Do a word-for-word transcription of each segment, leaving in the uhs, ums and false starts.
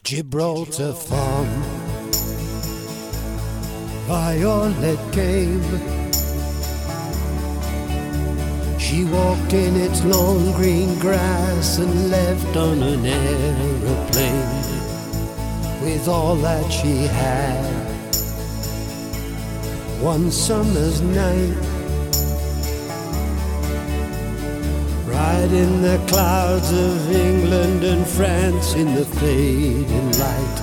Gibraltar Farm. Violet came. She walked in its long green grass and left on an aeroplane with all that she had. One summer's night, right in the clouds of England and France in the fading light.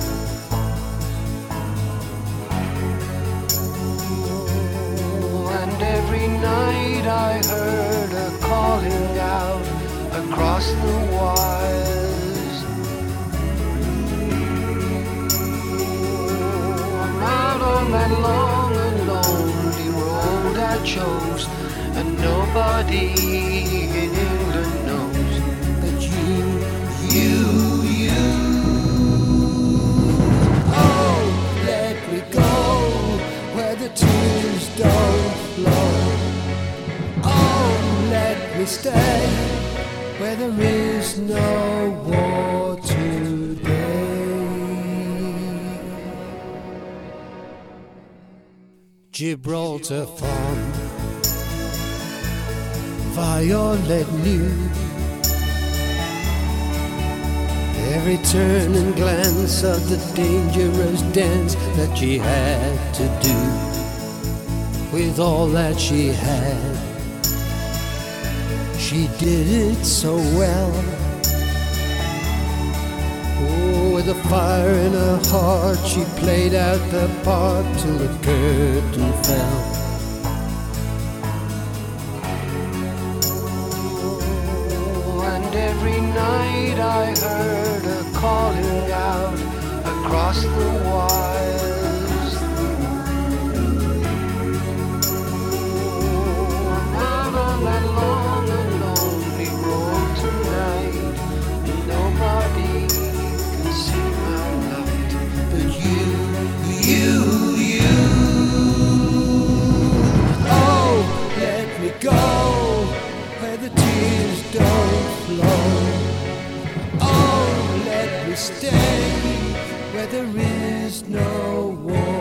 Oh, and every night I heard her calling out across the wires. Oh, I'm out on that long and lonely road I chose, and nobody in England knows that you, you, you. Oh, let me go where the tears don't flow. Oh, let me stay where there is no war today. Gibraltar Farm. Violet knew every turn and glance of the dangerous dance that she had to do with all that she had. She did it so well. Oh, with a fire in her heart, she played out the part till the curtain fell. Every night I heard her calling out across the wires. Oh, I'm out on that long and lonely road tonight, and nobody can see my light but you, you, you. Oh, let me go where the tears don't flow. Oh, let me stay where there is no war.